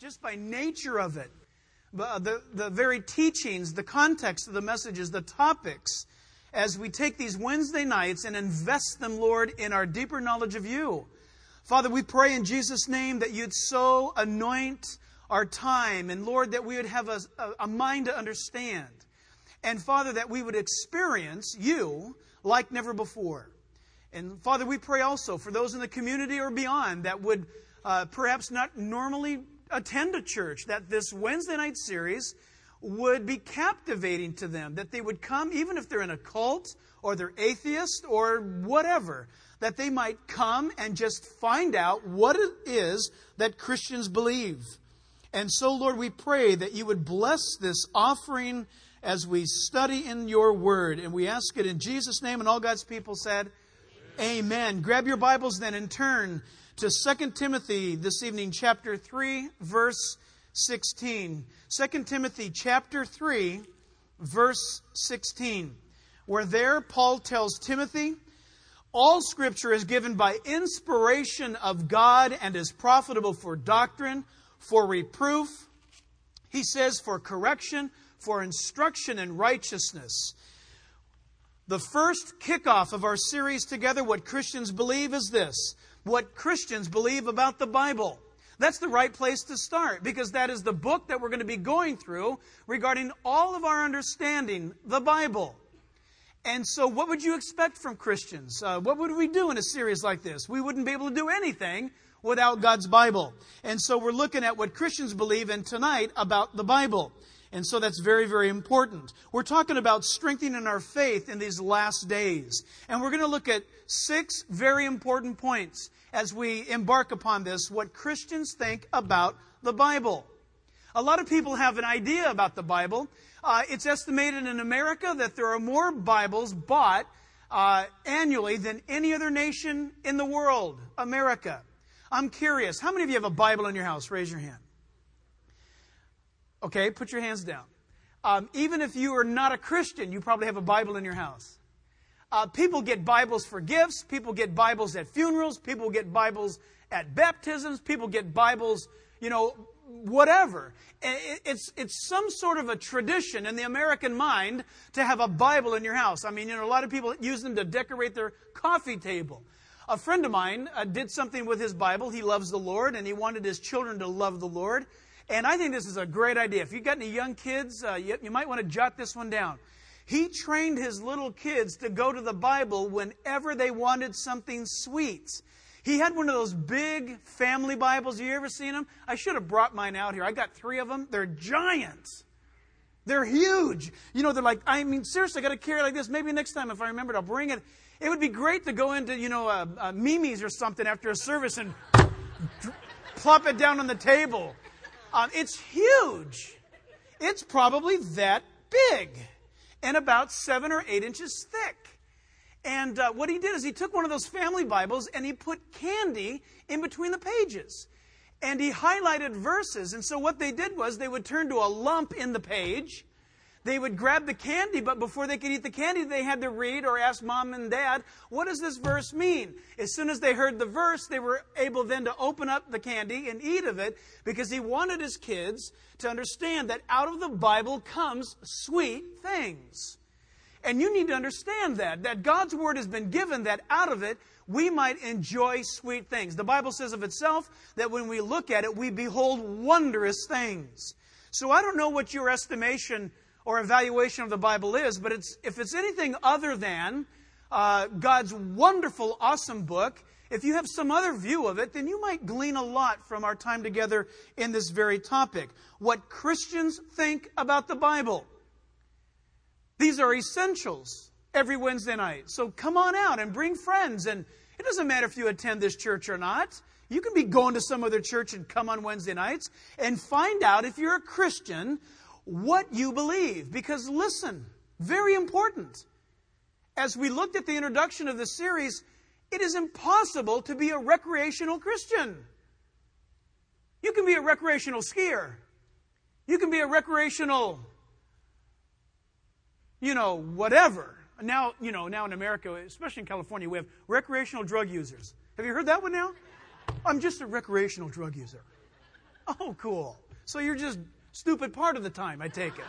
just by nature of it. The very teachings, the context of the messages, the topics, as we take these Wednesday nights and invest them, Lord, in our deeper knowledge of You. Father, we pray in Jesus' name that You'd so anoint our time, and Lord, that we would have a mind to understand. And Father, that we would experience You like never before. And Father, we pray also for those in the community or beyond that would perhaps not normally attend a church, that this Wednesday night series would be captivating to them, that they would come, even if they're in a cult or they're atheist or whatever, that they might come and just find out what it is that Christians believe. And so, Lord, we pray that You would bless this offering as we study in Your Word. And we ask it in Jesus' name, and all God's people said, Amen. Grab your Bibles then and turn to 2 Timothy this evening, chapter 3, verse 16. 2 Timothy chapter 3, verse 16. Where there, Paul tells Timothy, all Scripture is given by inspiration of God and is profitable for doctrine, for reproof, he says, for correction, for instruction in righteousness. The first kickoff of our series together, What Christians Believe, is this. What Christians believe about the Bible. That's the right place to start, because that is the book that we're going to be going through regarding all of our understanding, the Bible. And so what would you expect from Christians? What would we do in a series like this? We wouldn't be able to do anything without God's Bible. And so we're looking at what Christians believe in tonight about the Bible. And so that's very, very important. We're talking about strengthening our faith in these last days. And we're going to look at 6 very important points as we embark upon this, what Christians think about the Bible. A lot of people have an idea about the Bible. It's estimated in America that there are more Bibles bought annually than any other nation in the world, America. I'm curious, how many of you have a Bible in your house? Raise your hand. Okay, put your hands down. Even if you are not a Christian, you probably have a Bible in your house. People get Bibles for gifts. People get Bibles at funerals. People get Bibles at baptisms. People get Bibles, whatever. It's some sort of a tradition in the American mind to have a Bible in your house. I mean, a lot of people use them to decorate their coffee table. A friend of mine did something with his Bible. He loves the Lord, and he wanted his children to love the Lord. And I think this is a great idea. If you've got any young kids, you might want to jot this one down. He trained his little kids to go to the Bible whenever they wanted something sweet. He had one of those big family Bibles. You ever seen them? I should have brought mine out here. I got 3 of them. They're giants. They're huge. They're like, seriously, I got to carry it like this. Maybe next time if I remember it, I'll bring it. It would be great to go into, Mimi's or something after a service and plop it down on the table. It's huge. It's probably that big and about 7 or 8 inches thick. And what he did is he took one of those family Bibles and he put candy in between the pages. And he highlighted verses. And so what they did was they would turn to a lump in the page. They would grab the candy, but before they could eat the candy, they had to read or ask Mom and Dad, what does this verse mean? As soon as they heard the verse, they were able then to open up the candy and eat of it, because he wanted his kids to understand that out of the Bible comes sweet things. And you need to understand that God's Word has been given, that out of it we might enjoy sweet things. The Bible says of itself that when we look at it, we behold wondrous things. So I don't know what your estimation or evaluation of the Bible is, but if it's anything other than God's wonderful, awesome book, if you have some other view of it, then you might glean a lot from our time together in this very topic. What Christians think about the Bible. These are essentials every Wednesday night. So come on out and bring friends. And it doesn't matter if you attend this church or not. You can be going to some other church and come on Wednesday nights and find out, if you're a Christian, what you believe. Because listen, very important. As we looked at the introduction of this series, it is impossible to be a recreational Christian. You can be a recreational skier. You can be a recreational, whatever. Now in America, especially in California, we have recreational drug users. Have you heard that one now? I'm just a recreational drug user. Oh, cool. So you're just stupid part of the time, I take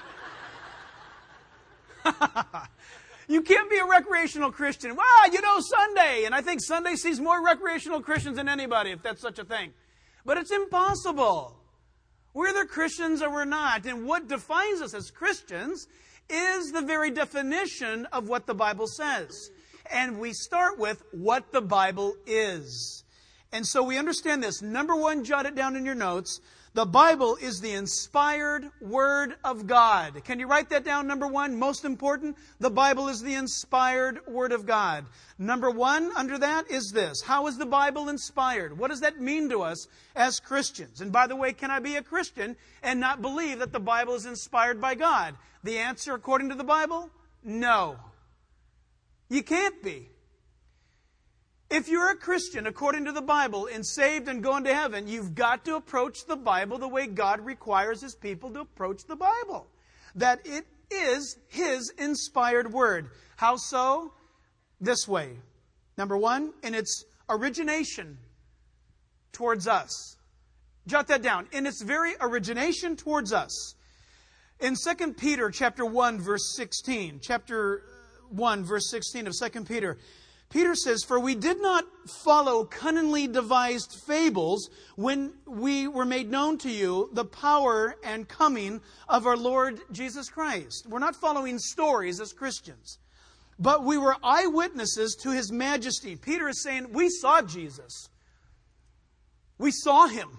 it. You can't be a recreational Christian. Well, Sunday. And I think Sunday sees more recreational Christians than anybody, if that's such a thing. But it's impossible. We're either Christians or we're not. And what defines us as Christians is the very definition of what the Bible says. And we start with what the Bible is. And so we understand this. Number one, jot it down in your notes. The Bible is the inspired Word of God. Can you write that down? Number one, most important, the Bible is the inspired Word of God. Number one under that is this. How is the Bible inspired? What does that mean to us as Christians? And by the way, can I be a Christian and not believe that the Bible is inspired by God? The answer, according to the Bible, no. You can't be. If you're a Christian, according to the Bible, and saved and going to heaven, you've got to approach the Bible the way God requires His people to approach the Bible. That it is His inspired Word. How so? This way. Number one, in its origination towards us. Jot that down. In its very origination towards us. In 2 Peter chapter 1, verse 16, chapter 1, verse 16 of 2 Peter, Peter says, "For we did not follow cunningly devised fables when we were made known to you the power and coming of our Lord Jesus Christ." We're not following stories as Christians. But we were eyewitnesses to His majesty. Peter is saying, we saw Jesus. We saw Him.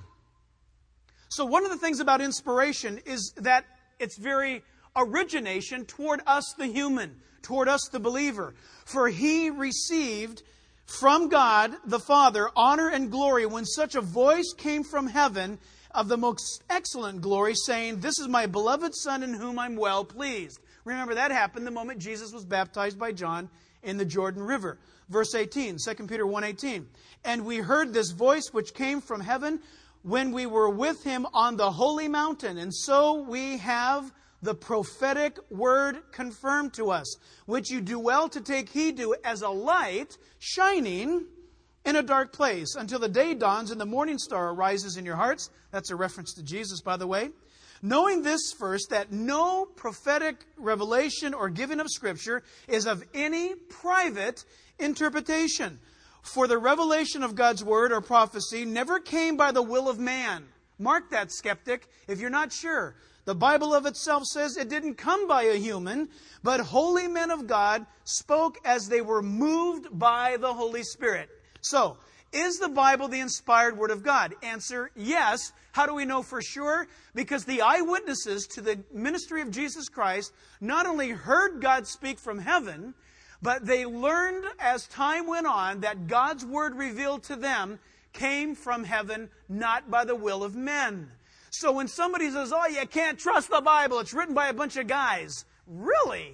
So one of the things about inspiration is that it's very origination toward us, the human, toward us, the believer. For He received from God the Father honor and glory when such a voice came from heaven of the most excellent glory, saying, "This is my beloved Son in whom I'm well pleased." Remember, that happened the moment Jesus was baptized by John in the Jordan River. Verse 18, 2 Peter 1:18. "And we heard this voice which came from heaven when we were with Him on the holy mountain. And so we have the prophetic word confirmed to us, which you do well to take heed to as a light shining in a dark place until the day dawns and the morning star arises in your hearts." That's a reference to Jesus, by the way. "Knowing this first, that no prophetic revelation or giving of Scripture is of any private interpretation. For the revelation of God's word or prophecy never came by the will of man." Mark that, skeptic, if you're not sure. The Bible of itself says it didn't come by a human, but holy men of God spoke as they were moved by the Holy Spirit. So, is the Bible the inspired Word of God? Answer, yes. How do we know for sure? Because the eyewitnesses to the ministry of Jesus Christ not only heard God speak from heaven, but they learned as time went on that God's Word revealed to them came from heaven, not by the will of men. So when somebody says, "Oh, you can't trust the Bible, it's written by a bunch of guys." Really?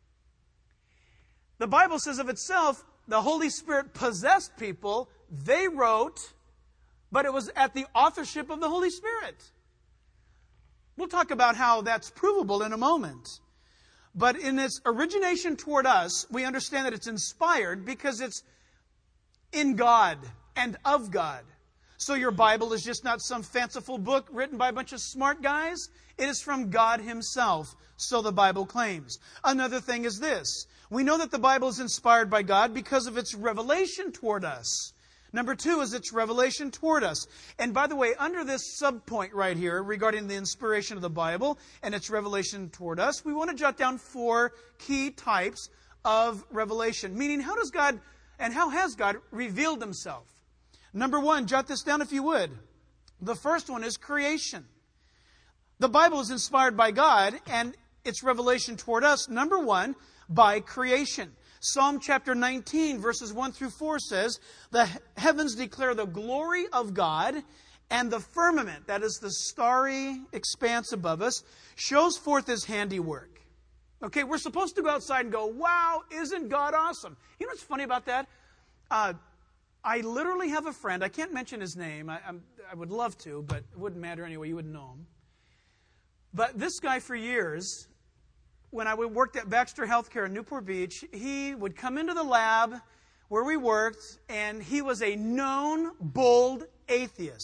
The Bible says of itself, the Holy Spirit possessed people. They wrote, but it was at the authorship of the Holy Spirit. We'll talk about how that's provable in a moment. But in its origination toward us, we understand that it's inspired because it's in God and of God. So your Bible is just not some fanciful book written by a bunch of smart guys. It is from God Himself, so the Bible claims. Another thing is this. We know that the Bible is inspired by God because of its revelation toward us. Number two is its revelation toward us. And by the way, under this subpoint right here regarding the inspiration of the Bible and its revelation toward us, we want to jot down 4 key types of revelation. Meaning, how does God and how has God revealed Himself? Number one, jot this down if you would. The first one is creation. The Bible is inspired by God and its revelation toward us, number one, by creation. Psalm chapter 19, verses 1 through 4 says, "The heavens declare the glory of God, and the firmament," that is the starry expanse above us, "shows forth His handiwork." Okay, we're supposed to go outside and go, "Wow, isn't God awesome?" You know what's funny about that? I literally have a friend, I can't mention his name, I would love to, but it wouldn't matter anyway, you wouldn't know him. But this guy for years, when I worked at Baxter Healthcare in Newport Beach, he would come into the lab where we worked, and he was a known, bold atheist.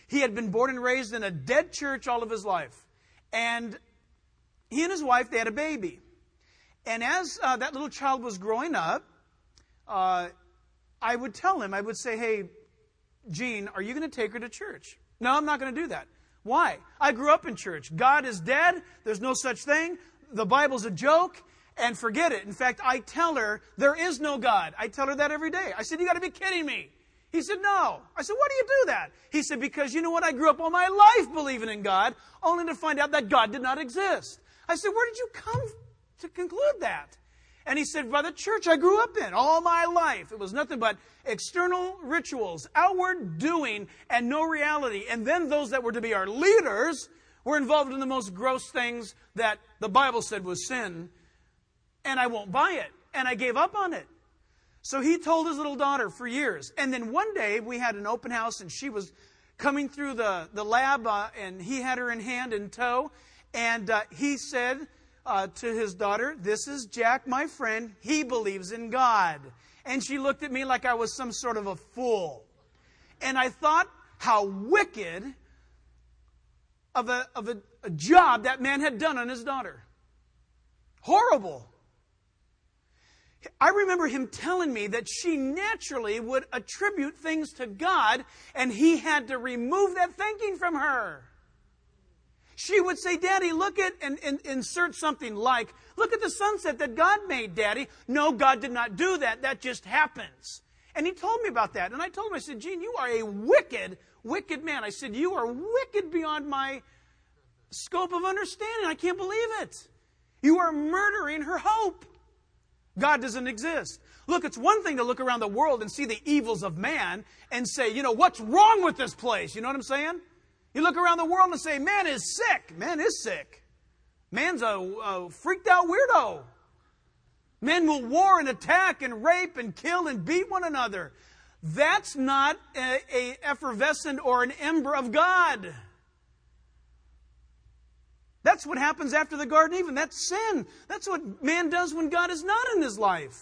He had been born and raised in a dead church all of his life. And he and his wife, they had a baby. And as that little child was growing up, I would tell him, I would say, hey, Gene, are you going to take her to church? No, I'm not going to do that. Why? I grew up in church. God is dead. There's no such thing. The Bible's a joke. And forget it. In fact, I tell her, there is no God. I tell her that every day. I said, you got to be kidding me. He said, no. I said, why do you do that? He said, because you know what? I grew up all my life believing in God, only to find out that God did not exist. I said, where did you come to conclude that? And he said, by the church I grew up in all my life. It was nothing but external rituals, outward doing, and no reality. And then those that were to be our leaders were involved in the most gross things that the Bible said was sin. And I won't buy it. And I gave up on it. So he told his little daughter for years. And then one day we had an open house and she was coming through the lab and he had her in hand in tow. And he said to his daughter, this is Jack, my friend. He believes in God. And she looked at me like I was some sort of a fool. And I thought how wicked of a job that man had done on his daughter. Horrible. I remember him telling me that she naturally would attribute things to God, and he had to remove that thinking from her. She would say, Daddy, look at, and insert something like, look at the sunset that God made, Daddy. No, God did not do that. That just happens. And he told me about that. And I told him, I said, Gene, you are a wicked, wicked man. I said, you are wicked beyond my scope of understanding. I can't believe it. You are murdering her hope. God doesn't exist. Look, it's one thing to look around the world and see the evils of man and say, you know, what's wrong with this place? You know what I'm saying? You look around the world and say, man is sick. Man is sick. Man's a freaked out weirdo. Men will war and attack and rape and kill and beat one another. That's not a effervescent or an ember of God. That's what happens after the Garden of Eden. That's sin. That's what man does when God is not in his life.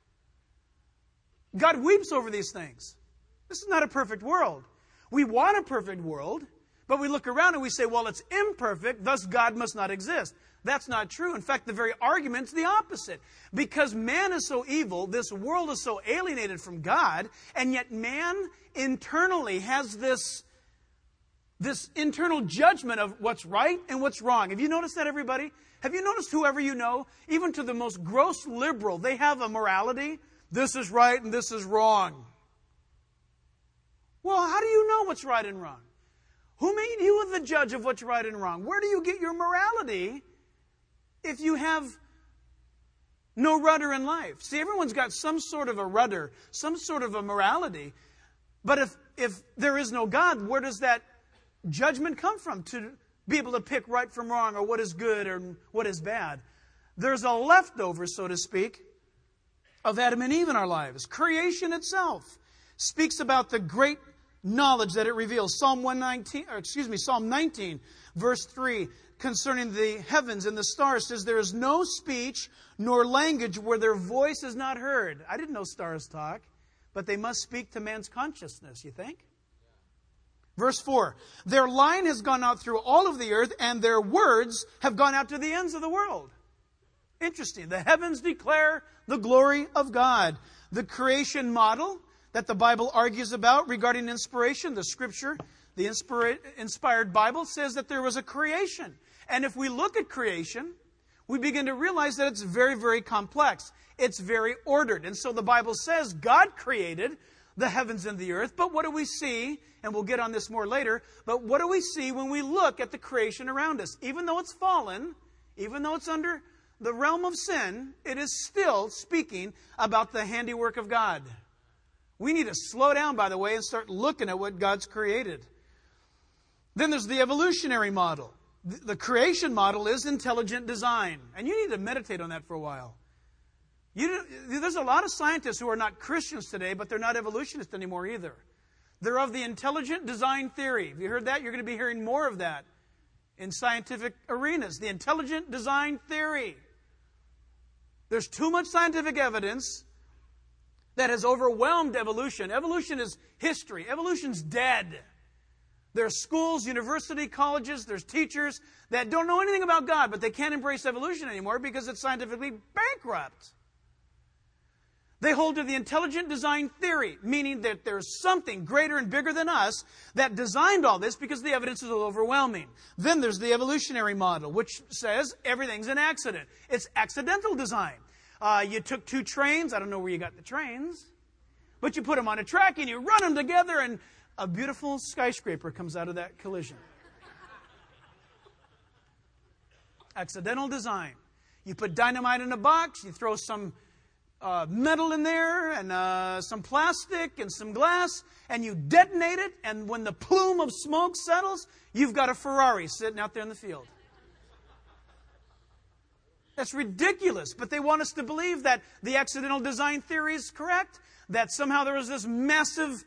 God weeps over these things. This is not a perfect world. We want a perfect world, but we look around and we say, well, it's imperfect, thus God must not exist. That's not true. In fact, the very argument's the opposite. Because man is so evil, this world is so alienated from God, and yet man internally has this internal judgment of what's right and what's wrong. Have you noticed that, everybody? Have you noticed whoever you know, even to the most gross liberal, they have a morality? This is right and this is wrong. Well, how do you know what's right and wrong? Who made you the judge of what's right and wrong? Where do you get your morality if you have no rudder in life? See, everyone's got some sort of a rudder, some sort of a morality. But if there is no God, where does that judgment come from to be able to pick right from wrong or what is good or what is bad? There's a leftover, so to speak, of Adam and Eve in our lives. Creation itself speaks about the great knowledge that it reveals. Psalm 19, verse 3, concerning the heavens and the stars says, there is no speech nor language where their voice is not heard. I didn't know stars talk, but they must speak to man's consciousness, you think? Verse 4, their line has gone out through all of the earth, and their words have gone out to the ends of the world. Interesting. The heavens declare the glory of God. The creation model that the Bible argues about regarding inspiration, the Scripture, the inspired Bible says that there was a creation. And if we look at creation, we begin to realize that it's very, very complex. It's very ordered. And so the Bible says God created the heavens and the earth. But what do we see? And we'll get on this more later. But what do we see when we look at the creation around us? Even though it's fallen, even though it's under the realm of sin, it is still speaking about the handiwork of God. We need to slow down, by the way, and start looking at what God's created. Then there's the evolutionary model. The creation model is intelligent design. And you need to meditate on that for a while. There's a lot of scientists who are not Christians today, but they're not evolutionists anymore either. They're of the intelligent design theory. Have you heard that? You're going to be hearing more of that in scientific arenas. The intelligent design theory. There's too much scientific evidence that has overwhelmed evolution. Evolution is history. Evolution's dead. There's schools, university, colleges, there's teachers that don't know anything about God, but they can't embrace evolution anymore because it's scientifically bankrupt. They hold to the intelligent design theory, meaning that there's something greater and bigger than us that designed all this because the evidence is overwhelming. Then there's the evolutionary model, which says everything's an accident. It's accidental design. You took two trains. I don't know where you got the trains, but you put them on a track and you run them together and a beautiful skyscraper comes out of that collision. Accidental design. You put dynamite in a box, you throw some metal in there and some plastic and some glass, and you detonate it, and when the plume of smoke settles, you've got a Ferrari sitting out there in the field. That's ridiculous, but they want us to believe that the accidental design theory is correct, that somehow there was this massive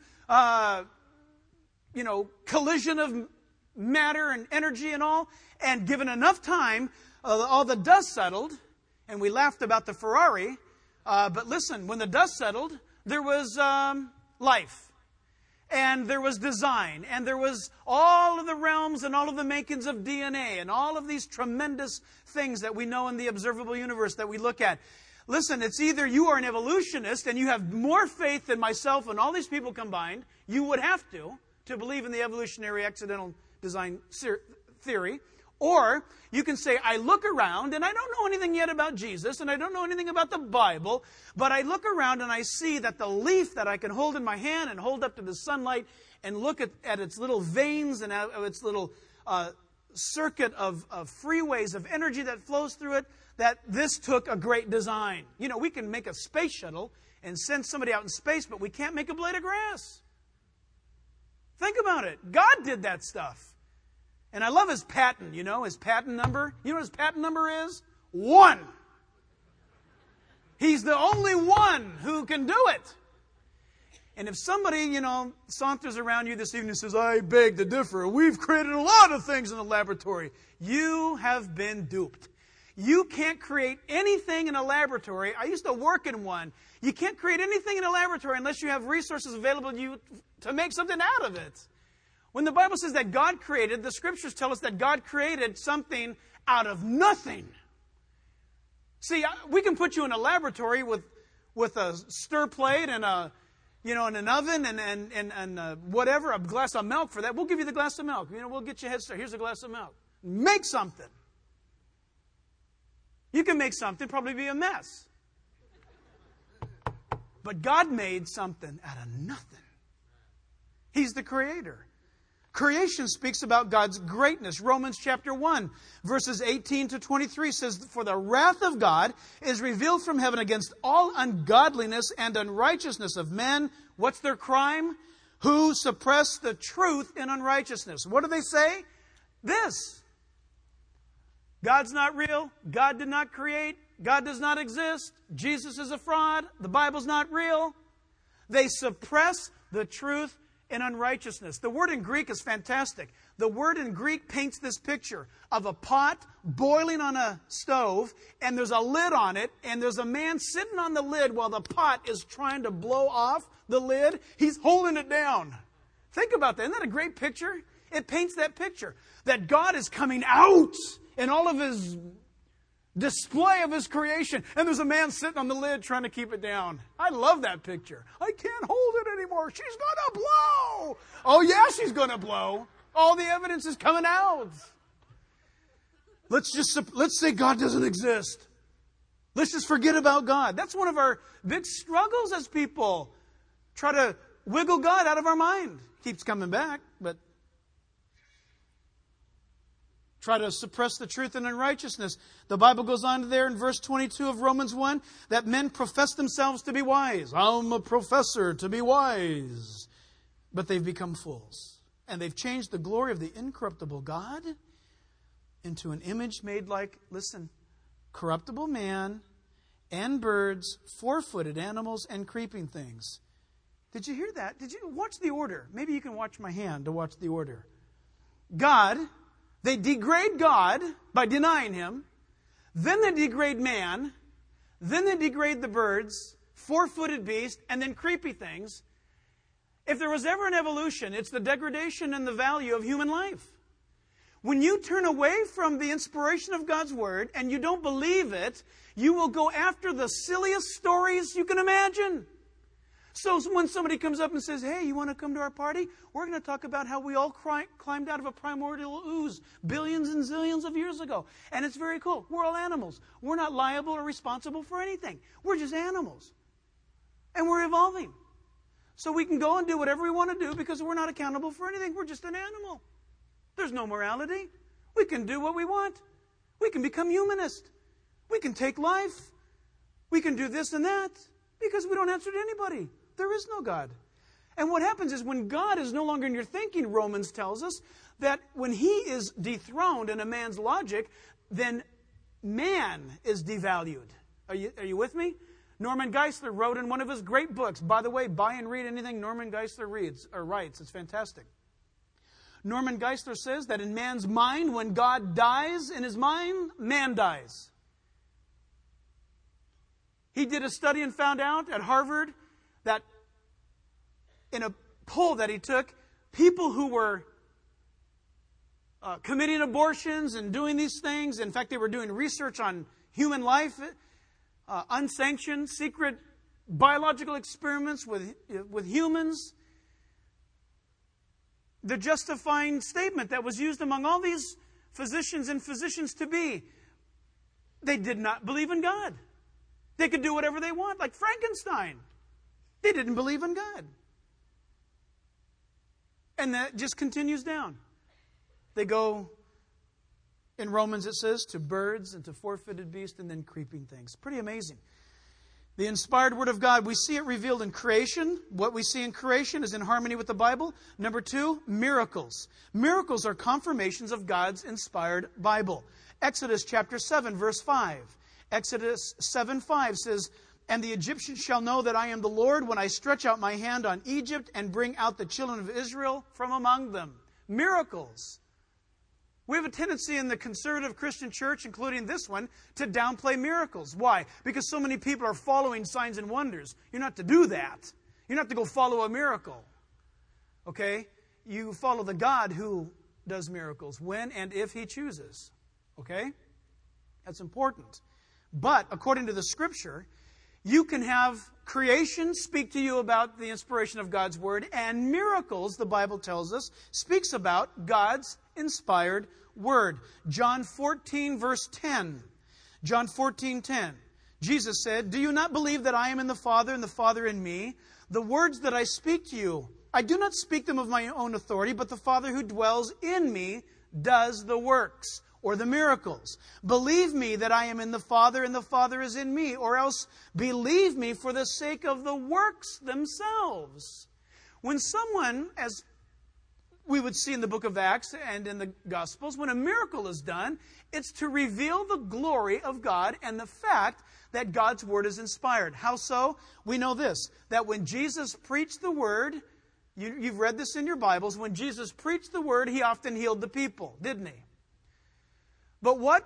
collision of matter and energy and all, and given enough time, all the dust settled, and we laughed about the Ferrari, but listen, when the dust settled, there was life, and there was design, and there was all of the realms and all of the makings of DNA, and all of these tremendous things that we know in the observable universe that we look at. Listen, it's either you are an evolutionist and you have more faith than myself and all these people combined, you would have to believe in the evolutionary accidental design theory, or you can say, I look around and I don't know anything yet about Jesus and I don't know anything about the Bible, but I look around and I see that the leaf that I can hold in my hand and hold up to the sunlight and look at its little veins and its little circuit of freeways of energy that flows through it, that this took a great design. You know, we can make a space shuttle and send somebody out in space, but we can't make a blade of grass. Think about it. God did that stuff. And I love his patent, his patent number. You know what his patent number is? 1. He's the only one who can do it. And if somebody, saunters around you this evening and says, I beg to differ, we've created a lot of things in the laboratory, you have been duped. You can't create anything in a laboratory. I used to work in one. You can't create anything in a laboratory unless you have resources available to you to make something out of it. When the Bible says that God created, the Scriptures tell us that God created something out of nothing. See, we can put you in a laboratory with a stir plate and in an oven and whatever, a glass of milk for that. We'll give you the glass of milk. We'll get you a head start. Here's a glass of milk. Make something. You can make something, probably be a mess. But God made something out of nothing. He's the creator. Creation speaks about God's greatness. Romans chapter 1, verses 18 to 23 says, For the wrath of God is revealed from heaven against all ungodliness and unrighteousness of men. What's their crime? Who suppress the truth in unrighteousness. What do they say? This. God's not real. God did not create. God does not exist. Jesus is a fraud. The Bible's not real. They suppress the truth in unrighteousness. The word in Greek is fantastic. The word in Greek paints this picture of a pot boiling on a stove, and there's a lid on it, and there's a man sitting on the lid while the pot is trying to blow off the lid. He's holding it down. Think about that. Isn't that a great picture? It paints that picture that God is coming out in all of his display of his creation, and there's a man sitting on the lid trying to keep it down. I love that picture. I can't hold it anymore. She's going to blow. Oh yeah, she's going to blow. All the evidence is coming out. Let's say God doesn't exist. Let's just forget about God. That's one of our big struggles as people. Try to wiggle God out of our mind. Keeps coming back, but try to suppress the truth in unrighteousness. The Bible goes on there in verse 22 of Romans 1 that men profess themselves to be wise. I'm a professor to be wise. But they've become fools. And they've changed the glory of the incorruptible God into an image made like, listen, corruptible man and birds, four-footed animals, and creeping things. Did you hear that? Did you watch the order? Maybe you can watch my hand to watch the order. God, they degrade God by denying Him. Then they degrade man. Then they degrade the birds, four-footed beast, and then creepy things. If there was ever an evolution, it's the degradation and the value of human life. When you turn away from the inspiration of God's Word and you don't believe it, you will go after the silliest stories you can imagine. So when somebody comes up and says, hey, you want to come to our party? We're going to talk about how we all climbed out of a primordial ooze billions and zillions of years ago. And it's very cool. We're all animals. We're not liable or responsible for anything. We're just animals. And we're evolving. So we can go and do whatever we want to do because we're not accountable for anything. We're just an animal. There's no morality. We can do what we want. We can become humanist. We can take life. We can do this and that because we don't answer to anybody. There is no God. And what happens is when God is no longer in your thinking, Romans tells us that when He is dethroned in a man's logic, then man is devalued. Are you with me? Norman Geisler wrote in one of his great books. By the way, buy and read anything Norman Geisler writes. It's fantastic. Norman Geisler says that in man's mind, when God dies in his mind, man dies. He did a study and found out at Harvard that in a poll that he took, people who were committing abortions and doing these things, in fact, they were doing research on human life, unsanctioned, secret biological experiments with humans. The justifying statement that was used among all these physicians and physicians-to-be, they did not believe in God. They could do whatever they want, like Frankenstein. They didn't believe in God. And that just continues down. They go, in Romans it says, to birds and to four-footed beasts and then creeping things. Pretty amazing. The inspired Word of God, we see it revealed in creation. What we see in creation is in harmony with the Bible. Number 2, miracles. Miracles are confirmations of God's inspired Bible. Exodus chapter 7, verse 5. Exodus 7:5 says, and the Egyptians shall know that I am the Lord when I stretch out my hand on Egypt and bring out the children of Israel from among them. Miracles. We have a tendency in the conservative Christian church, including this one, to downplay miracles. Why? Because so many people are following signs and wonders. You're not to do that. You're not to go follow a miracle. Okay? You follow the God who does miracles when and if He chooses. Okay? That's important. But according to the Scripture, you can have creation speak to you about the inspiration of God's Word, and miracles, the Bible tells us, speaks about God's inspired Word. John 14, verse 10. John 14:10. Jesus said, do you not believe that I am in the Father and the Father in me? The words that I speak to you, I do not speak them of my own authority, but the Father who dwells in me does the works. Or the miracles. Believe me that I am in the Father and the Father is in me, or else believe me for the sake of the works themselves. When someone, as we would see in the book of Acts and in the Gospels, when a miracle is done, it's to reveal the glory of God and the fact that God's Word is inspired. How so? We know this, that when Jesus preached the Word, you've read this in your Bibles, when Jesus preached the Word, He often healed the people, didn't He? But what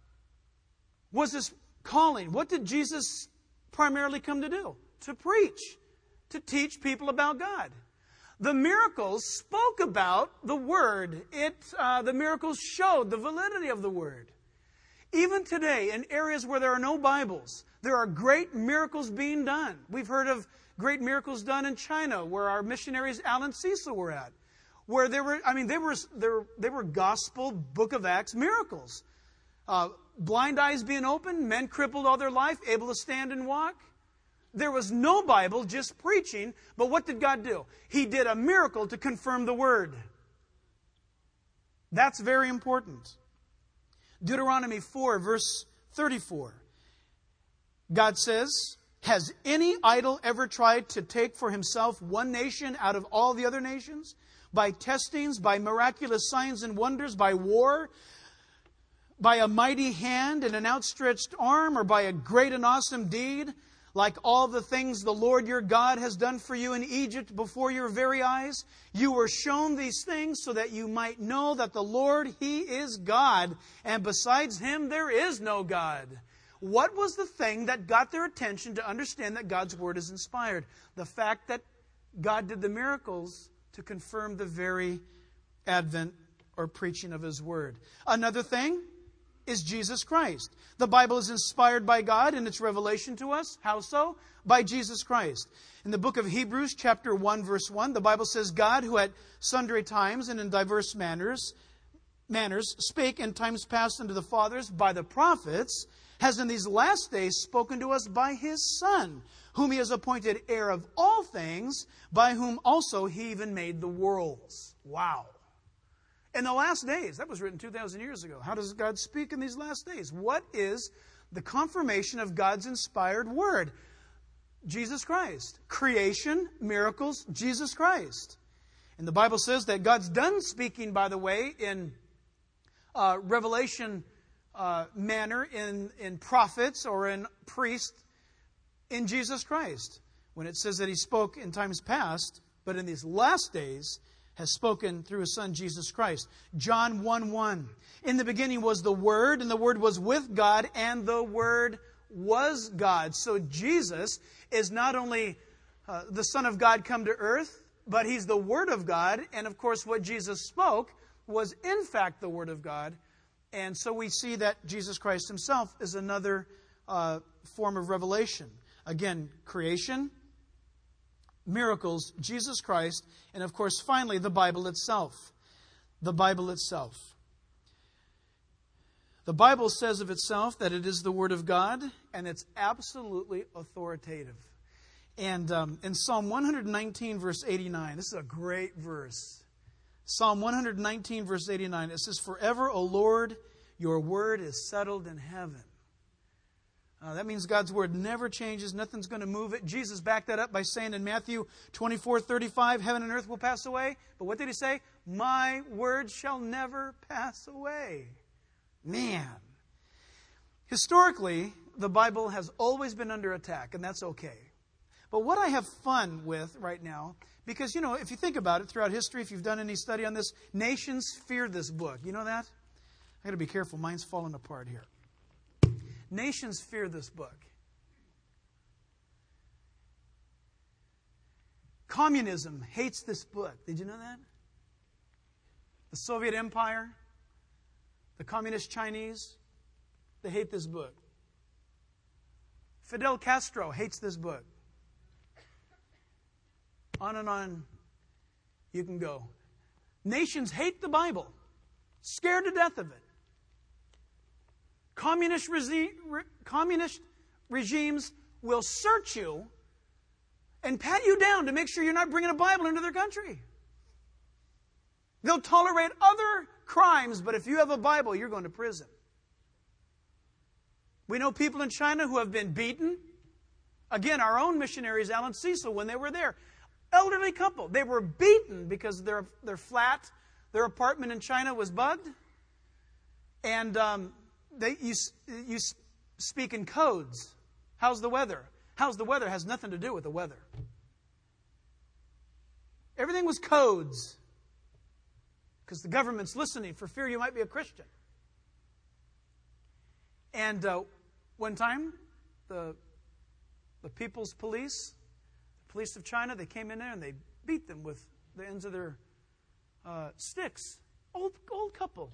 was His calling? What did Jesus primarily come to do? To preach, to teach people about God. The miracles spoke about the Word. The miracles showed the validity of the Word. Even today, in areas where there are no Bibles, there are great miracles being done. We've heard of great miracles done in China, where our missionaries Al and Cecil were at. Where they were gospel, Book of Acts miracles. Blind eyes being opened, men crippled all their life, able to stand and walk. There was no Bible, just preaching. But what did God do? He did a miracle to confirm the Word. That's very important. Deuteronomy 4, verse 34. God says, has any idol ever tried to take for himself one nation out of all the other nations? By testings, by miraculous signs and wonders, by war, by a mighty hand and an outstretched arm, or by a great and awesome deed, like all the things the Lord your God has done for you in Egypt before your very eyes? You were shown these things so that you might know that the Lord, He is God, and besides Him there is no God. What was the thing that got their attention to understand that God's Word is inspired? The fact that God did the miracles to confirm the very advent or preaching of His Word. Another thing is Jesus Christ. The Bible is inspired by God in its revelation to us. How so? By Jesus Christ. In the book of Hebrews, chapter 1, verse 1, the Bible says, God, who at sundry times and in diverse manners spake in times past unto the fathers by the prophets, has in these last days spoken to us by His Son, whom He has appointed heir of all things, by whom also He even made the worlds. Wow. In the last days, that was written 2,000 years ago. How does God speak in these last days? What is the confirmation of God's inspired Word? Jesus Christ. Creation, miracles, Jesus Christ. And the Bible says that God's done speaking, by the way, in revelation manner, in prophets or in priests, in Jesus Christ. When it says that He spoke in times past, but in these last days has spoken through His Son, Jesus Christ. John 1:1. In the beginning was the Word, and the Word was with God, and the Word was God. So Jesus is not only the Son of God come to earth, but He's the Word of God. And of course, what Jesus spoke was in fact the Word of God. And so we see that Jesus Christ Himself is another form of revelation. Again, creation, miracles, Jesus Christ, and of course, finally, the Bible itself. The Bible itself. The Bible says of itself that it is the Word of God, and it's absolutely authoritative. And in Psalm 119, verse 89, this is a great verse. Psalm 119, verse 89, it says, Forever, O Lord, your word is settled in heaven. That means God's Word never changes. Nothing's going to move it. Jesus backed that up by saying in Matthew 24:35, Heaven and earth will pass away. But what did He say? My word shall never pass away. Man. Historically, the Bible has always been under attack, and that's okay. But what I have fun with right now, because, you know, if you think about it throughout history, if you've done any study on this, nations fear this book. You know that? I got to be careful. Mine's falling apart here. Nations fear this book. Communism hates this book. Did you know that? The Soviet Empire, the Communist Chinese, they hate this book. Fidel Castro hates this book. On and on you can go. Nations hate the Bible. Scared to death of it. Communist regimes will search you and pat you down to make sure you're not bringing a Bible into their country. They'll tolerate other crimes, but if you have a Bible, you're going to prison. We know people in China who have been beaten. Again, our own missionaries, Alan Cecil, when they were there, elderly couple, they were beaten because their flat, their apartment in China was bugged. And you speak in codes. How's the weather? How's the weather has nothing to do with the weather. Everything was codes. Because the government's listening for fear you might be a Christian. And one time, the People's Police, the police of China, they came in there and they beat them with the ends of their sticks. Old couple.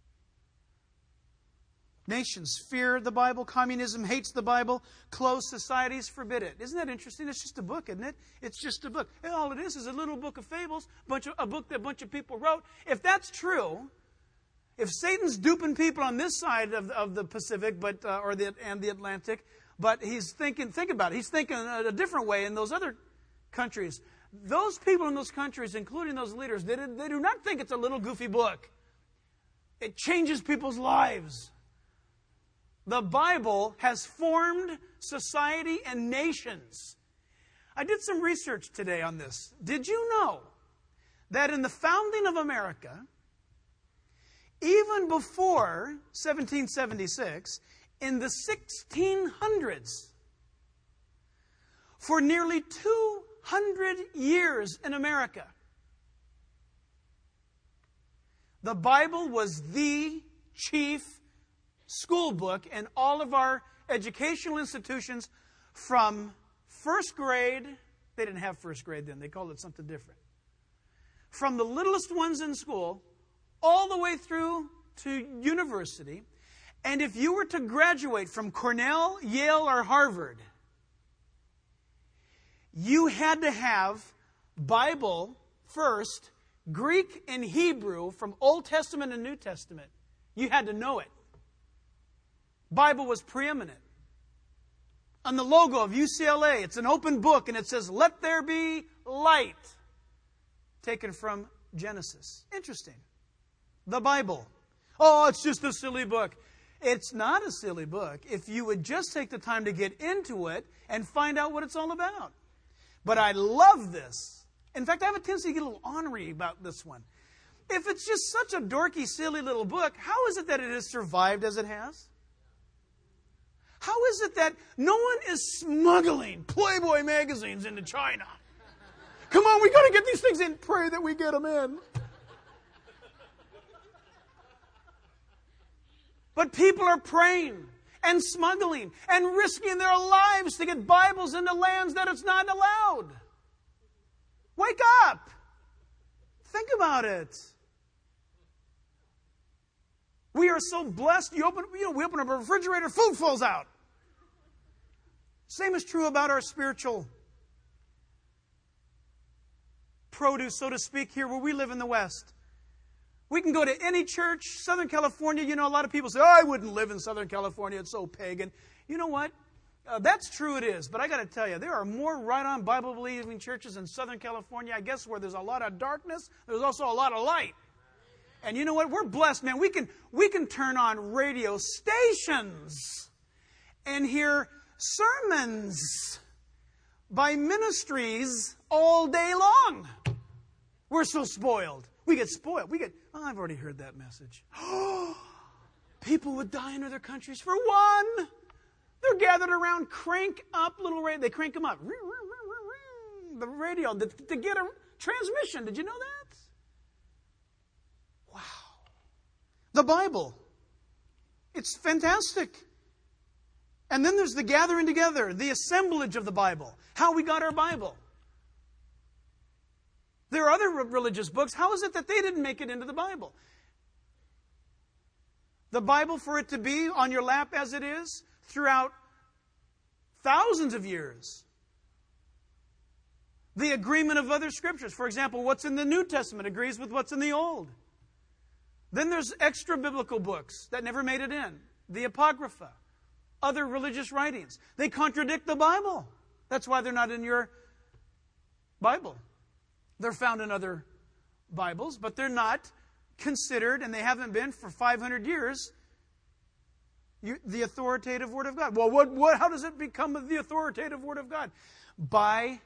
Nations fear the Bible. Communism hates the Bible. Closed societies forbid it. Isn't that interesting? It's just a book, isn't it? It's just a book. And all it is a little book of fables, a book that a bunch of people wrote. If that's true, if Satan's duping people on this side of the Pacific, and the Atlantic, but he's thinking, think about it, he's thinking a different way in those other countries. Those people in those countries, including those leaders, they do not think it's a little goofy book. It changes people's lives. The Bible has formed society and nations. I did some research today on this. Did you know that in the founding of America, even before 1776, in the 1600s, for nearly 200 years in America, the Bible was the chief school book in all of our educational institutions from first grade They didn't have first grade then. They called it something different. From the littlest ones in school all the way through to university. And if you were to graduate from Cornell, Yale, or Harvard, you had to have Bible first, Greek and Hebrew from Old Testament and New Testament. You had to know it. Bible was preeminent. On the logo of UCLA, it's an open book, and it says, "Let there be light." Taken from Genesis. Interesting. The Bible. Oh, it's just a silly book. It's not a silly book if you would just take the time to get into it and find out what it's all about. But I love this. In fact, I have a tendency to get a little ornery about this one. If it's just such a dorky, silly little book, how is it that it has survived as it has? How is it that no one is smuggling Playboy magazines into China? Come on, we got to get these things in. Pray that we get them in. But people are praying and smuggling and risking their lives to get Bibles into lands that it's not allowed. Wake up. Think about it. We are so blessed. We open up a refrigerator, food falls out. Same is true about our spiritual produce, so to speak, here where we live in the West. We can go to any church, Southern California. You know, a lot of people say, "Oh, I wouldn't live in Southern California. It's so pagan." You know what? That's true, it is. But I got to tell you, there are more right-on Bible-believing churches in Southern California. I guess where there's a lot of darkness, there's also a lot of light. And you know what? We're blessed, man. We can turn on radio stations and hear sermons by ministries all day long. We're so spoiled. We get spoiled. I've already heard that message. People would die in other countries for one. They're gathered around, crank up little radio. They crank them up. The radio to get a transmission. Did you know that? Wow. The Bible. It's fantastic. And then there's the gathering together, the assemblage of the Bible. How we got our Bible. There are other religious books. How is it that they didn't make it into the Bible? The Bible, for it to be on your lap as it is, throughout thousands of years. The agreement of other scriptures. For example, what's in the New Testament agrees with what's in the Old. Then there's extra biblical books that never made it in. The Apocrypha. Other religious writings. They contradict the Bible. That's why they're not in your Bible. They're found in other Bibles, but they're not considered, and they haven't been for 500 years, the authoritative Word of God. Well, how does it become the authoritative Word of God? By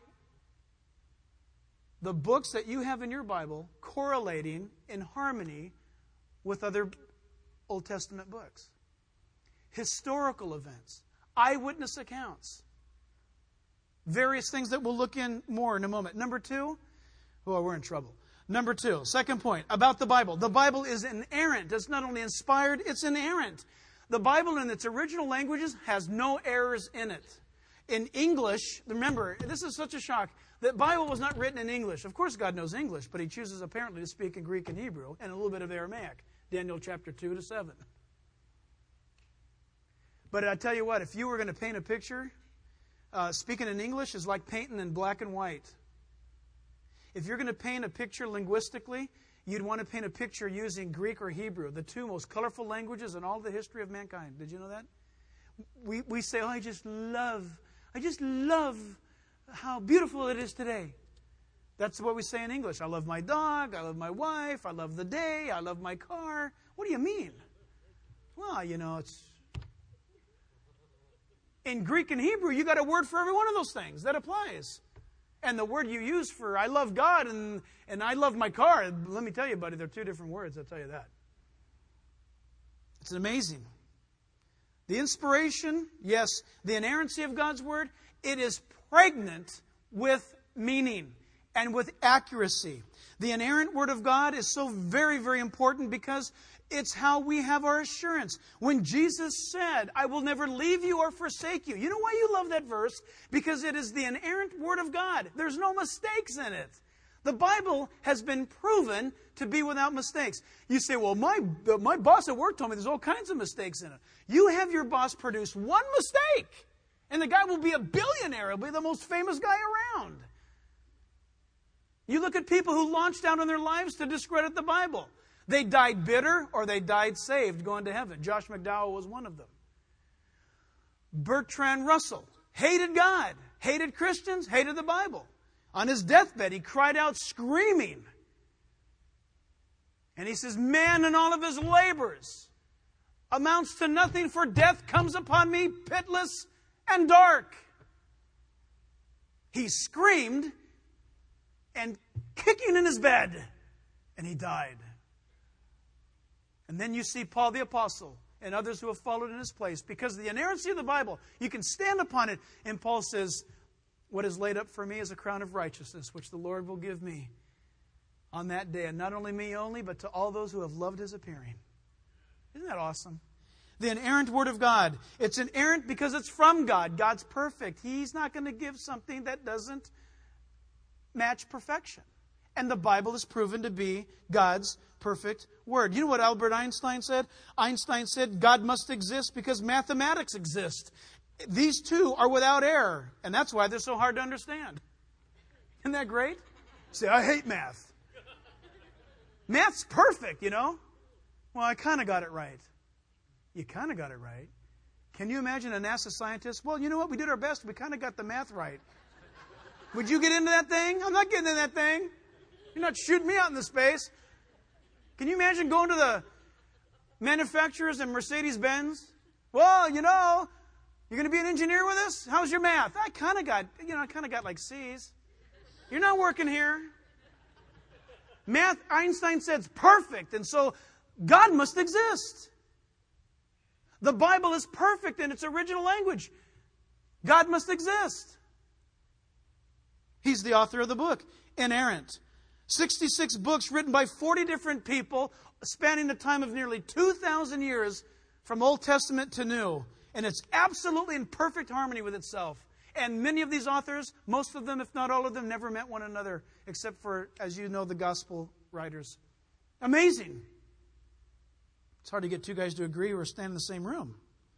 the books that you have in your Bible correlating in harmony with other Old Testament books. Historical events, eyewitness accounts, various things that we'll look in more in a moment. Number two, we're in trouble. Number two, second point about the Bible. The Bible is inerrant. It's not only inspired, it's inerrant. The Bible in its original languages has no errors in it. In English, remember, this is such a shock. The Bible was not written in English. Of course, God knows English, but He chooses apparently to speak in Greek and Hebrew and a little bit of Aramaic. Daniel chapter 2 to 7. But I tell you what, if you were going to paint a picture, speaking in English is like painting in black and white. If you're going to paint a picture linguistically, you'd want to paint a picture using Greek or Hebrew, the two most colorful languages in all the history of mankind. Did you know that? We say, I just love how beautiful it is today. That's what we say in English. I love my dog, I love my wife, I love the day, I love my car. What do you mean? Well, it's... In Greek and Hebrew, you got a word for every one of those things that applies. And the word you use for I love God and I love my car, let me tell you, buddy, they're two different words, I'll tell you that. It's amazing. The inspiration, yes, the inerrancy of God's Word, it is pregnant with meaning. and with accuracy. The inerrant Word of God is so very, very important because it's how we have our assurance. When Jesus said, I will never leave you or forsake you. You know why you love that verse? Because it is the inerrant Word of God. There's no mistakes in it. The Bible has been proven to be without mistakes. You say, well, my boss at work told me there's all kinds of mistakes in it. You have your boss produce one mistake, and the guy will be a billionaire. He'll be the most famous guy around. You look at people who launched out on their lives to discredit the Bible. They died bitter or they died saved, going to heaven. Josh McDowell was one of them. Bertrand Russell hated God, hated Christians, hated the Bible. On his deathbed, he cried out screaming. And he says, man and all of his labors amounts to nothing, for death comes upon me pitiless and dark. He screamed and kicking in his bed, and he died. And then you see Paul the Apostle and others who have followed in his place. Because of the inerrancy of the Bible, you can stand upon it. And Paul says, what is laid up for me is a crown of righteousness, which the Lord will give me on that day. And not only me only, but to all those who have loved His appearing. Isn't that awesome? The inerrant Word of God. It's inerrant because it's from God. God's perfect. He's not going to give something that doesn't match perfection. And the Bible is proven to be God's perfect Word. You know what Albert Einstein said? Einstein said God must exist because mathematics exist. These two are without error. And that's why they're so hard to understand. Isn't that great? Say, I hate math. Math's perfect, you know. Well, I kind of got it right. You kind of got it right. Can you imagine a NASA scientist? Well, you know what? We did our best. We kind of got the math right. Would you get into that thing? I'm not getting into that thing. You're not shooting me out into space. Can you imagine going to the manufacturers and Mercedes-Benz? Well, you know, you're going to be an engineer with us? How's your math? I kind of got like C's. You're not working here. Math, Einstein said, is perfect. And so God must exist. The Bible is perfect in its original language. God must exist. He's the author of the book, inerrant. 66 books written by 40 different people, spanning the time of nearly 2,000 years from Old Testament to New. And it's absolutely in perfect harmony with itself. And many of these authors, most of them, if not all of them, never met one another, except for, as you know, the gospel writers. Amazing. It's hard to get two guys to agree or stand in the same room.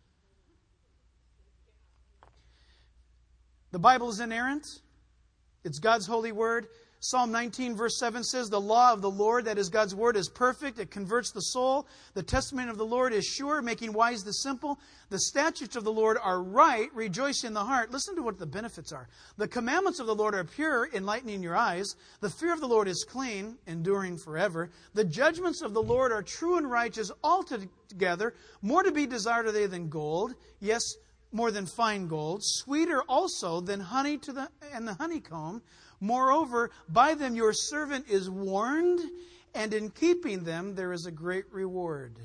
The Bible is inerrant. It's God's holy word. Psalm 19 verse 7 says, the law of the Lord, that is God's word, is perfect. It converts the soul. The testimony of the Lord is sure, making wise the simple. The statutes of the Lord are right, rejoice in the heart. Listen to what the benefits are. The commandments of the Lord are pure, enlightening your eyes. The fear of the Lord is clean, enduring forever. The judgments of the Lord are true and righteous altogether. More to be desired are they than gold. Yes, more than fine gold. Sweeter also than honey and the honeycomb. Moreover, by them your servant is warned, and in keeping them there is a great reward.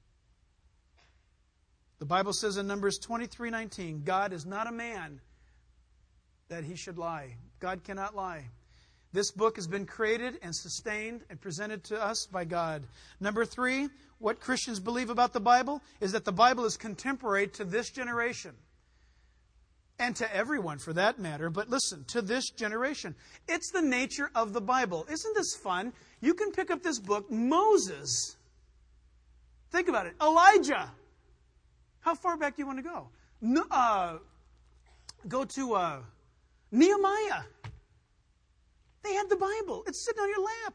The Bible says in Numbers 23:19, God is not a man that he should lie. God cannot lie. This book has been created and sustained and presented to us by God. Number 3, what Christians believe about the Bible is that the Bible is contemporary to this generation. And to everyone, for that matter. But listen, to this generation. It's the nature of the Bible. Isn't this fun? You can pick up this book, Moses. Think about it. Elijah. How far back do you want to go? Go to Nehemiah. They had the Bible. It's sitting on your lap.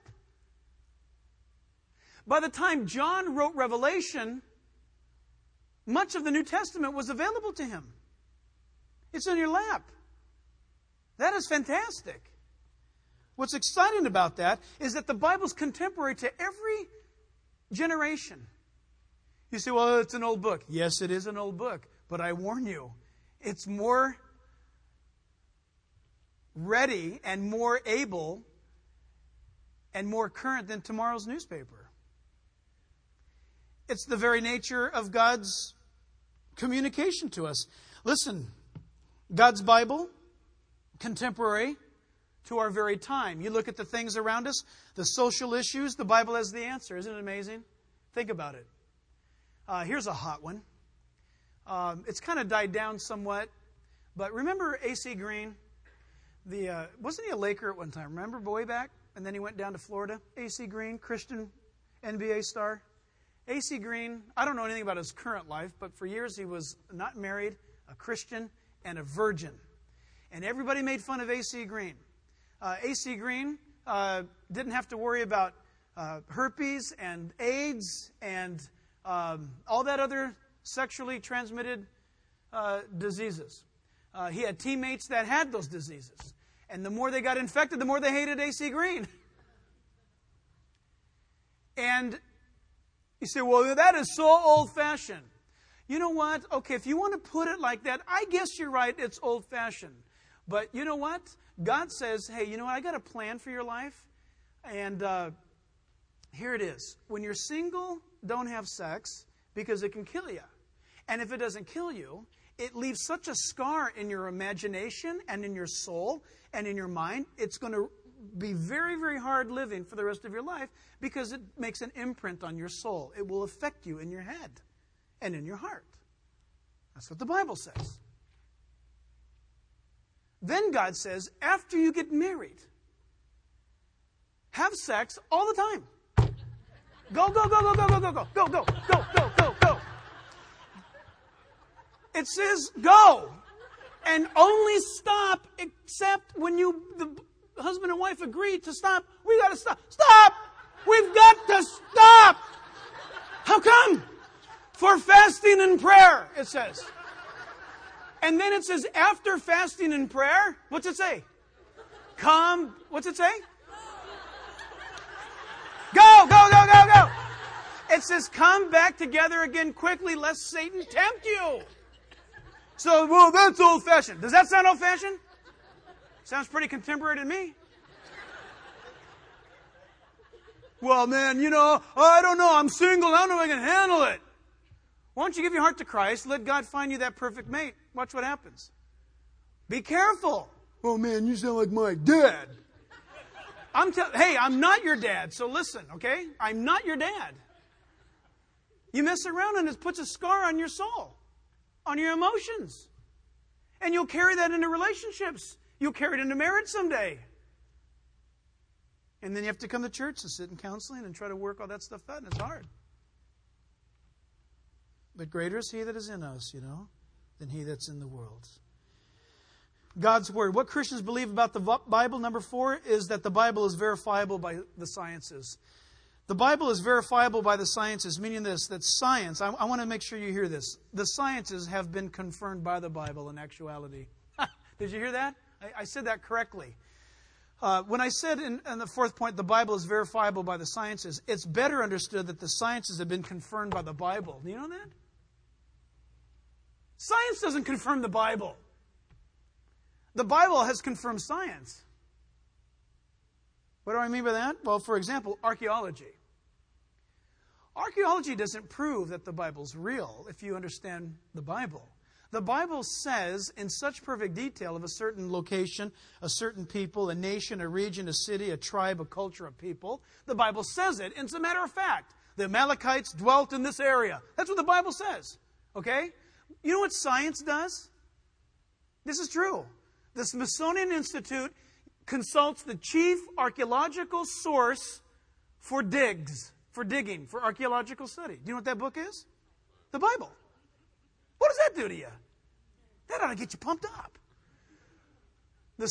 By the time John wrote Revelation, much of the New Testament was available to him. It's on your lap. That is fantastic. What's exciting about that is that the Bible's contemporary to every generation. You say, well, it's an old book. Yes, it is an old book. But I warn you, it's more ready and more able and more current than tomorrow's newspaper. It's the very nature of God's communication to us. Listen, God's Bible, contemporary to our very time. You look at the things around us, the social issues, the Bible has the answer. Isn't it amazing? Think about it. Here's a hot one. It's kind of died down somewhat, but remember A.C. Green? Wasn't he a Laker at one time? Remember way back? And then he went down to Florida. A.C. Green, Christian NBA star. A.C. Green, I don't know anything about his current life, but for years he was not married, a Christian, and a virgin. And everybody made fun of A.C. Green. A.C. Green didn't have to worry about herpes and AIDS and all that other sexually transmitted diseases. He had teammates that had those diseases. And the more they got infected, the more they hated A.C. Green. And you say, well, that is so old-fashioned. You know what? Okay, if you want to put it like that, I guess you're right, it's old-fashioned. But you know what? God says, hey, you know what? I got a plan for your life. And here it is. When you're single, don't have sex because it can kill you. And if it doesn't kill you, it leaves such a scar in your imagination and in your soul and in your mind. It's going to be very, very hard living for the rest of your life because it makes an imprint on your soul. It will affect you in your head and in your heart. That's what the Bible says. Then God says, after you get married, have sex all the time. Go, go, go, go, go, go, go, go, go, go, go, go, go, go. It says go. And only stop except when the husband and wife agree to stop. We got to stop. Stop! We've got to stop! How come? For fasting and prayer, it says. And then it says, after fasting and prayer, what's it say? Come, what's it say? Go, go, go, go, go. It says, come back together again quickly, lest Satan tempt you. So, well, that's old-fashioned. Does that sound old-fashioned? Sounds pretty contemporary to me. Well, man, I don't know. I'm single. I don't know if I can handle it. Why don't you give your heart to Christ? Let God find you that perfect mate. Watch what happens. Be careful. Oh, man, you sound like my dad. Hey, I'm not your dad, so listen, okay? I'm not your dad. You mess around and it puts a scar on your soul, on your emotions. And you'll carry that into relationships. You'll carry it into marriage someday. And then you have to come to church to sit in counseling and try to work all that stuff out, and it's hard. But greater is He that is in us, than he that's in the world. God's Word. What Christians believe about the Bible, number 4, is that the Bible is verifiable by the sciences. The Bible is verifiable by the sciences, meaning this, that science, I want to make sure you hear this, the sciences have been confirmed by the Bible in actuality. Did you hear that? I said that correctly. When I said in the 4th point, the Bible is verifiable by the sciences, it's better understood that the sciences have been confirmed by the Bible. Do you know that? Science doesn't confirm the Bible. The Bible has confirmed science. What do I mean by that? Well, for example, archaeology. Archaeology doesn't prove that the Bible's real if you understand the Bible. The Bible says in such perfect detail of a certain location, a certain people, a nation, a region, a city, a tribe, a culture of people. The Bible says it, and it's a matter of fact. The Amalekites dwelt in this area. That's what the Bible says. Okay? You know what science does? This is true. The Smithsonian Institute consults the chief archaeological source for digging, for archaeological study. Do you know what that book is? The Bible. What does that do to you? That ought to get you pumped up. The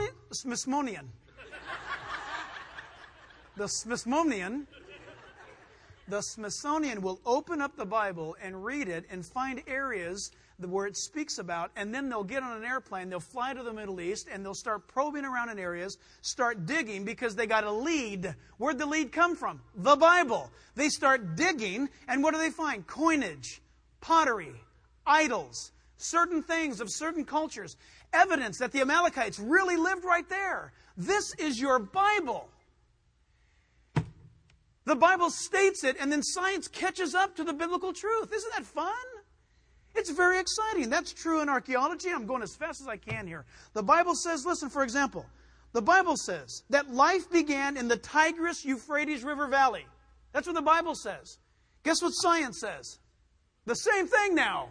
Smithsonian will open up the Bible and read it and find areas where it speaks about, and then they'll get on an airplane, they'll fly to the Middle East, and they'll start probing around in areas, start digging, because they got a lead. Where'd the lead come from? The Bible. They start digging, and what do they find? Coinage, pottery, idols, certain things of certain cultures, evidence that the Amalekites really lived right there. This is your Bible. The Bible states it, and then science catches up to the biblical truth. Isn't that fun? It's very exciting. That's true in archaeology. I'm going as fast as I can here. The Bible says, listen, for example, The Bible says that life began in the Tigris-Euphrates River Valley. That's what the Bible says. Guess what science says? The same thing now.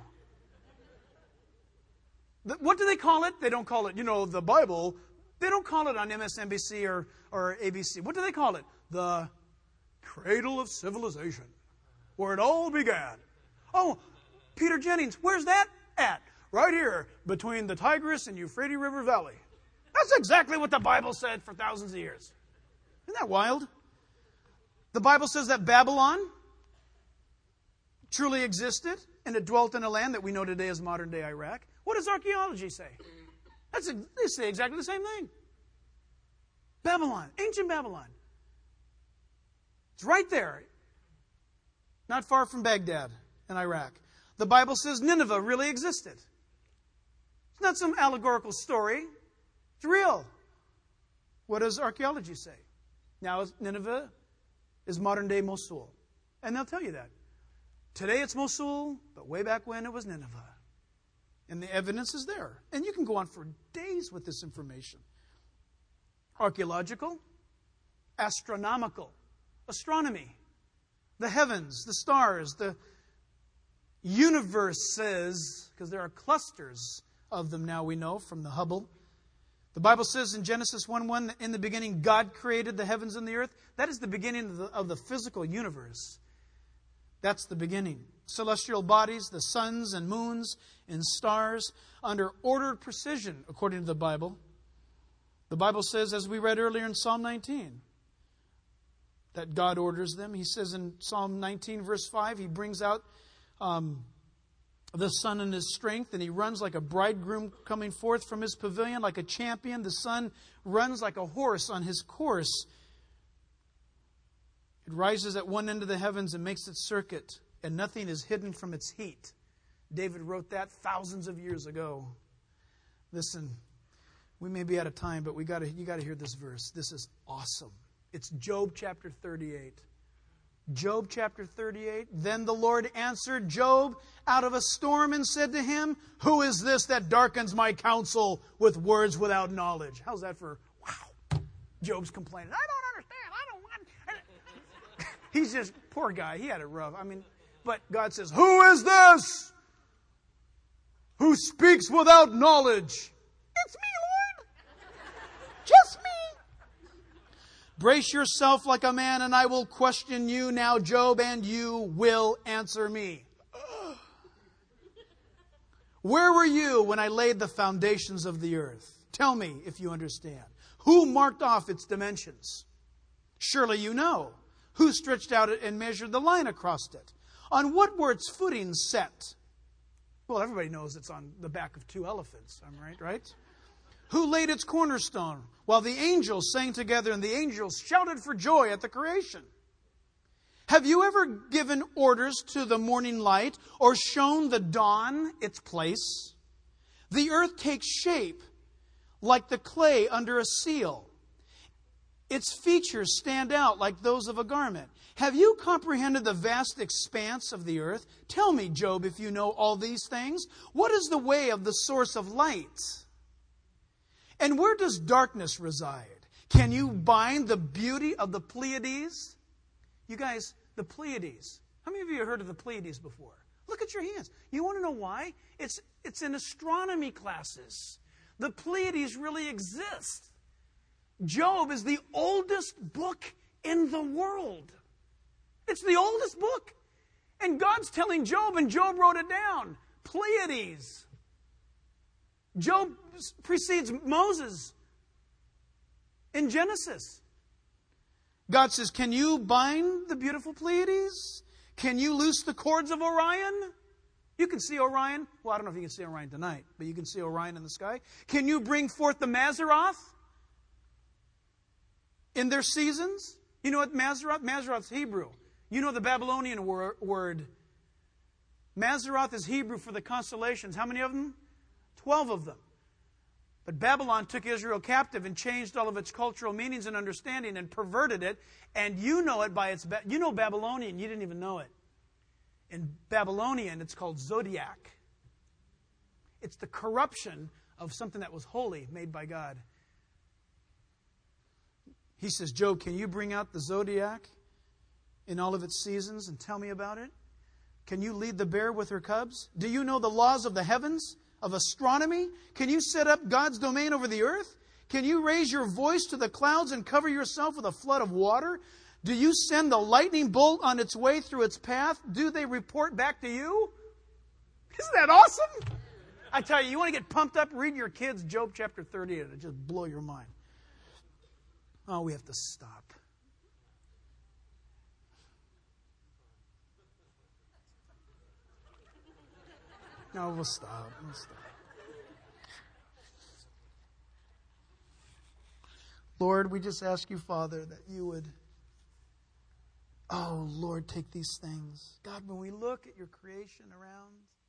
What do they call it? They don't call it, the Bible. They don't call it on MSNBC or ABC. What do they call it? The cradle of civilization, where it all began. Oh, Peter Jennings, where's that at? Right here, between the Tigris and Euphrates River Valley. That's exactly what the Bible said for thousands of years. Isn't that wild? The Bible says that Babylon truly existed, and it dwelt in a land that we know today as modern-day Iraq. What does archaeology say? They say exactly the same thing. Babylon, ancient Babylon. It's right there, not far from Baghdad in Iraq. The Bible says Nineveh really existed. It's not some allegorical story. It's real. What does archaeology say? Now Nineveh is modern-day Mosul. And they'll tell you that. Today it's Mosul, but way back when it was Nineveh. And the evidence is there. And you can go on for days with this information. Archaeological, astronomical, astronomy, the heavens, the stars, the universe says, because there are clusters of them now we know from the Hubble. The Bible says in Genesis 1:1 that in the beginning God created the heavens and the earth. That is the beginning of the physical universe. That's the beginning. Celestial bodies, the suns and moons and stars, under ordered precision, according to the Bible. The Bible says, as we read earlier in Psalm 19, that God orders them. He says in Psalm 19, verse 5, He brings out the sun in His strength, and He runs like a bridegroom coming forth from his pavilion, like a champion. The sun runs like a horse on his course. It rises at one end of the heavens and makes its circuit, and nothing is hidden from its heat. David wrote that thousands of years ago. Listen, we may be out of time, but you got to hear this verse. This is awesome. It's Job chapter 38. Job chapter 38. Then the Lord answered Job out of a storm and said to him, "Who is this that darkens my counsel with words without knowledge?" How's that for, wow. Job's complaining. I don't understand. I don't want. He's just, poor guy. He had it rough. But God says, "Who is this who speaks without knowledge?" It's me, Lord. Just me. "Brace yourself like a man, and I will question you now, Job, and you will answer me." Where were you when I laid the foundations of the earth? Tell me if you understand. Who marked off its dimensions? Surely you know. Who stretched out it and measured the line across it? On what were its footings set? Well, everybody knows it's on the back of two elephants. I'm right? Who laid its cornerstone? While the angels sang together and the angels shouted for joy at the creation. Have you ever given orders to the morning light or shown the dawn its place? The earth takes shape like the clay under a seal. Its features stand out like those of a garment. Have you comprehended the vast expanse of the earth? Tell me, Job, if you know all these things. What is the way of the source of light? And where does darkness reside? Can you bind the beauty of the Pleiades? You guys, the Pleiades. How many of you have heard of the Pleiades before? Look at your hands. You want to know why? It's in astronomy classes. The Pleiades really exist. Job is the oldest book in the world. It's the oldest book. And God's telling Job, and Job wrote it down. Pleiades. Job precedes Moses in Genesis. God says, can you bind the beautiful Pleiades? Can you loose the cords of Orion? You can see Orion. Well, I don't know if you can see Orion tonight, but you can see Orion in the sky. Can you bring forth the Mazzaroth in their seasons? You know what Mazzaroth? Mazzaroth's Hebrew. You know the Babylonian word. Mazzaroth is Hebrew for the constellations. How many of them? 12 of them. But Babylon took Israel captive and changed all of its cultural meanings and understanding and perverted it. And you know it by its... You know Babylonian. You didn't even know it. In Babylonian, it's called zodiac. It's the corruption of something that was holy, made by God. He says, Job, can you bring out the zodiac in all of its seasons and tell me about it? Can you lead the bear with her cubs? Do you know the laws of the heavens, of astronomy? Can you set up God's domain over the earth? Can you raise your voice to the clouds and cover yourself with a flood of water? Do you send the lightning bolt on its way through its path? Do they report back to you? Isn't that awesome? I tell you want to get pumped up, read your kids Job chapter 30, and it'll just blow your mind. Oh, we have to stop. No, we'll stop. We'll stop. Lord, we just ask you, Father, that you would, oh, Lord, take these things. God, when we look at your creation around,